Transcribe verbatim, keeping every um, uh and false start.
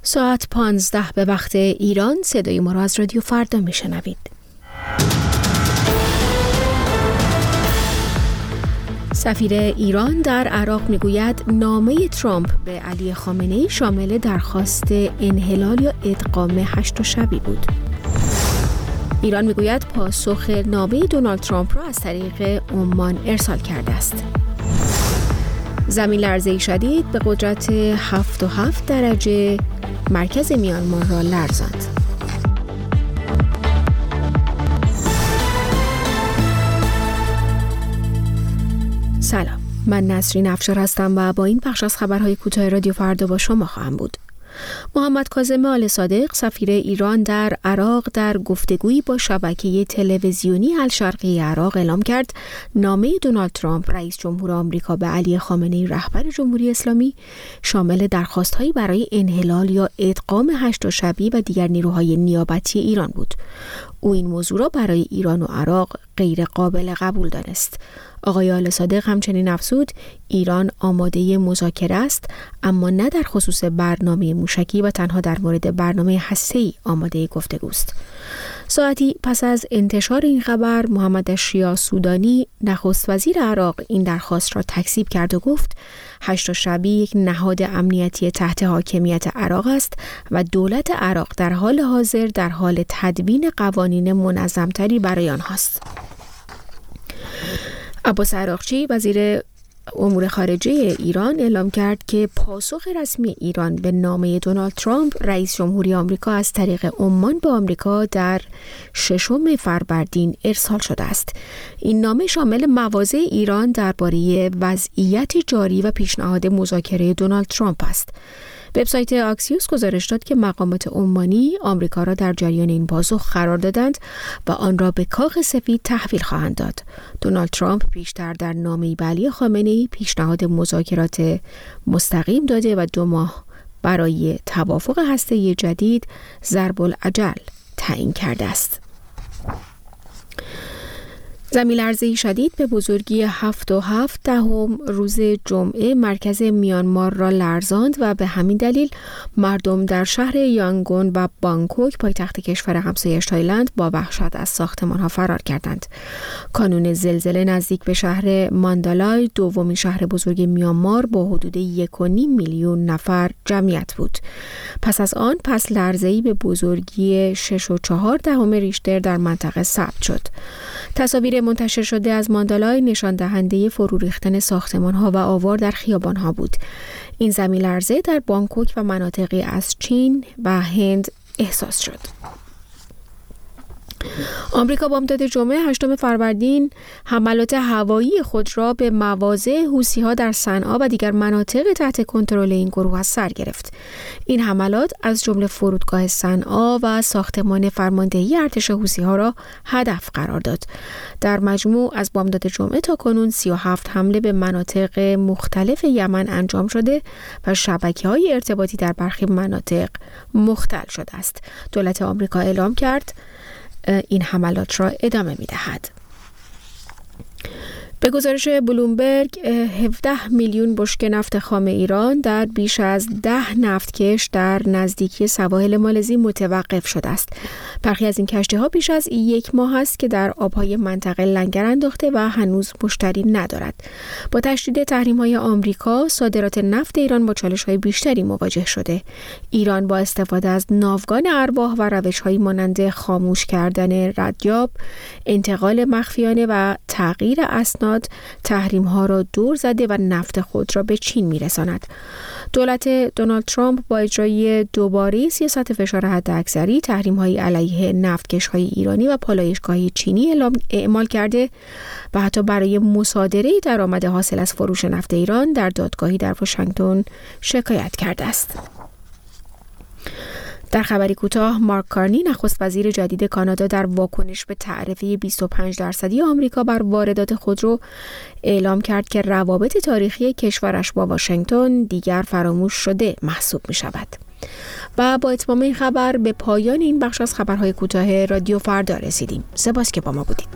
ساعت پانزده به وقت ایران. صدای ما را از رادیو فردا میشنوید. سفیر ایران در عراق میگوید نامه ترامپ به علی خامنه‌ای شامل درخواست انحلال یا ادغام هشت‌شبی بود. ایران میگوید پاسخ نامه دونالد ترامپ را از طریق عمان ارسال کرده است. زمین لرزه‌ای شدید به قدرت هفت و هفت درجه مرکز میانمار را لرزاند. سلام، من نسرین افشار هستم و با این بخش از خبرهای کوتاه رادیو فردا با شما خواهم بود. محمد کاظم آل صادق سفیر ایران در عراق در گفتگویی با شبکه تلویزیونی الشرقی عراق اعلام کرد نامه دونالد ترامپ رئیس جمهور آمریکا به علی خامنه‌ای رهبر جمهوری اسلامی شامل درخواست‌هایی برای انحلال یا ادغام هشت‌شبی و دیگر نیروهای نیابتی ایران بود. او این موضوع را برای ایران و عراق غیر قابل قبول دانست. آقای آل صادق همچنین افزود ایران آماده مذاکره است، اما نه در خصوص برنامه موشکی و تنها در مورد برنامه هسته‌ای آماده گفتگوست. ساعتی پس از انتشار این خبر محمد اشریا سودانی نخست وزیر عراق این درخواست را تکذیب کرد و گفت هشت‌شبی یک نهاد امنیتی تحت حاکمیت عراق است و دولت عراق در حال حاضر در حال تدوین قوانین منظم‌تری برای آنهاست. عباس عراقچی وزیر امور خارجه ایران اعلام کرد که پاسخ رسمی ایران به نامه دونالد ترامپ رئیس جمهوری آمریکا از طریق عمان به آمریکا در ششم فروردین ارسال شده است. این نامه شامل مواضع ایران درباره وضعیت جاری و پیشنهاد مذاکره دونالد ترامپ است. وبسایت آکسیوس گزارش داد که مقامات عمانی آمریکا را در جریان این پاسخ قرار دادند و آن را به کاخ سفید تحویل خواهند داد. دونالد ترامپ پیشتر در نامه‌ای به علی خامنه‌ای پیشنهاد مذاکرات مستقیم داده و دو ماه برای توافق هسته‌ای جدید ضرب العجل تعیین کرده است. زمین لرزه‌ای شدید به بزرگی هفت و هفت دهم روز جمعه مرکز میانمار را لرزاند و به همین دلیل مردم در شهر یانگون و بانکوک پایتخت کشور همسایه تایلند با وحشت از ساختمان‌ها فرار کردند. کانون زلزله نزدیک به شهر ماندالای دومین شهر بزرگ میانمار با حدود یک و نیم میلیون نفر جمعیت بود. پس از آن پس لرزه‌ای به بزرگی شش و چهار دهم ریشتر در منطقه ثبت شد. تصاویر منتشر شده از ماندالای نشان دهنده فرو ریختن ساختمان‌ها و آوار در خیابان‌ها بود. این زمین لرزه در بانکوک و مناطقی از چین و هند احساس شد. آمریکا بامداد جمعه هشتم فروردین حملات هوایی خود را به مواضع حوثی‌ها در صنعا و دیگر مناطق تحت کنترل این گروه از سر گرفت. این حملات از جمله فرودگاه صنعا و ساختمان فرماندهی ارتش حوثی‌ها را هدف قرار داد. در مجموع از بامداد جمعه تا کنون سی و هفت حمله به مناطق مختلف یمن انجام شده و شبکه‌های ارتباطی در برخی مناطق مختل شده است. دولت آمریکا اعلام کرد این حملات را ادامه می دهد. به گزارش بلومبرگ هفده میلیون بشکه نفت خام ایران در بیش از ده نفتکش در نزدیکی سواحل مالزی متوقف شده است. برخی از این کشتی‌ها بیش از یک ماه است که در آبهای منطقه لنگر انداخته و هنوز مشتری ندارد. با تشدید تحریم‌های آمریکا، صادرات نفت ایران با چالش‌های بیشتری مواجه شده. ایران با استفاده از ناوگان ارواح و روش‌هایی مانند خاموش کردن ردیاب، انتقال مخفیانه و تغییر اسناد تحریم ها را دور زده و نفت خود را به چین میرساند. دولت دونالد ترامپ با اجرای دوباره سیاست فشار حداکثری تحریم های علیه نفتکش های ایرانی و پالایشگاه چینی اعمال کرده و حتی برای مصادره درآمد حاصل از فروش نفت ایران در دادگاهی در واشنگتن شکایت کرده است. در خبری کوتاه، مارک کارنی نخست وزیر جدید کانادا در واکنش به تعرفه بیست و پنج درصدی آمریکا بر واردات خودرو اعلام کرد که روابط تاریخی کشورش با واشنگتن دیگر فراموش شده محسوب می شود. و با اتمام این خبر به پایان این بخش از خبرهای کوتاه رادیو فردا رسیدیم. سپاس که با ما بودید.